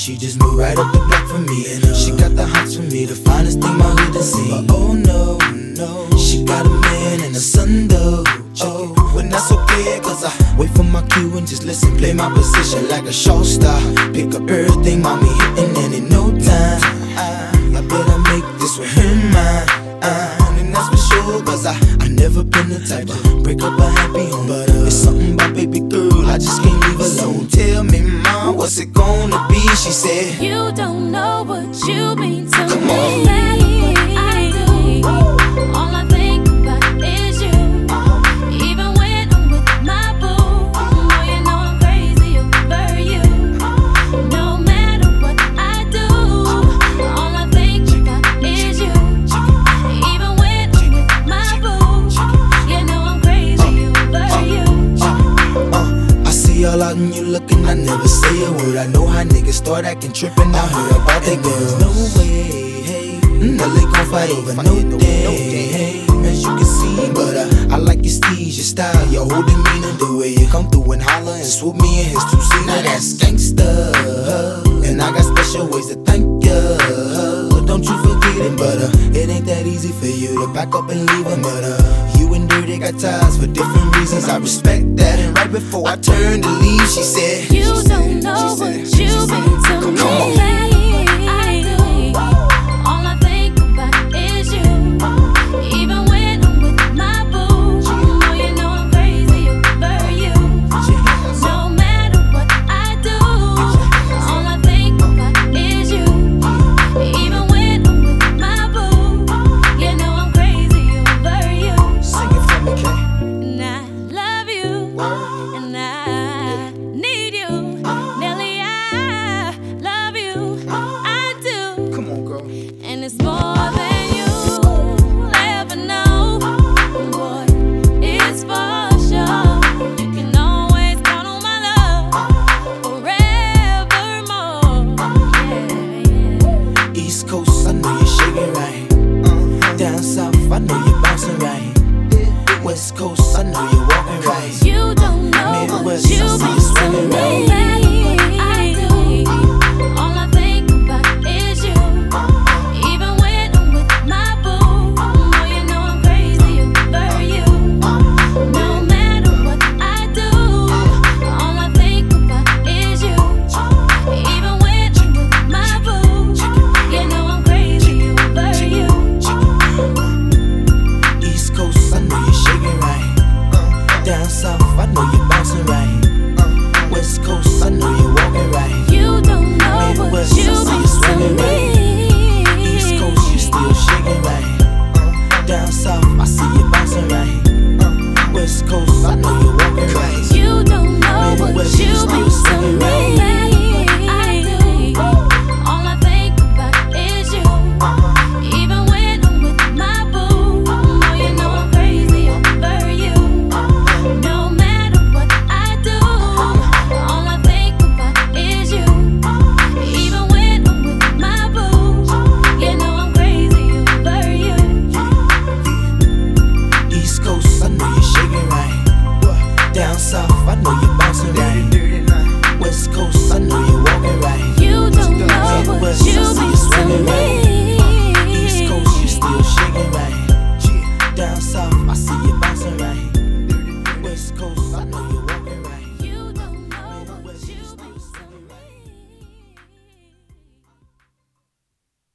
she just moved right up the block from me. And she got the hots for me, the finest thing my hood has seen. But oh no, no, she got a man and a son though. Oh, but that's okay, cause I wait for my cue and just listen. Play my position like a show star. Pick up everything, mommy hitting, and in no time I better make this with her mine. And that's for sure, cause I never been the type to break up a happy home. But it's something about baby girl, I just can't leave alone. Tell me, mom, what's it gonna be? She said, you don't know what you mean to come me. on. No matter what I do, all I think about is you. Even when I'm with my boo, boy, you know I'm crazy over you. No matter what I do, all I think about is you. Even when I'm with my boo, you know I'm crazy over you. I see all out and you looking, I never say a word. I know how niggas start acting trippin'. I heard about they girls. No way, hey, no they gon' fight over no day, hey, as you can see. But I like your steez, your style, your whole demeanor, the way you come through and holler and swoop me in his two-seater. Now that's gangsta, and I got special ways to thank ya. Don't you forget it, but it ain't that easy for you to back up and leave him. But you and Dirty got ties for different reasons. I respect that. And right before I turned to leave, she said,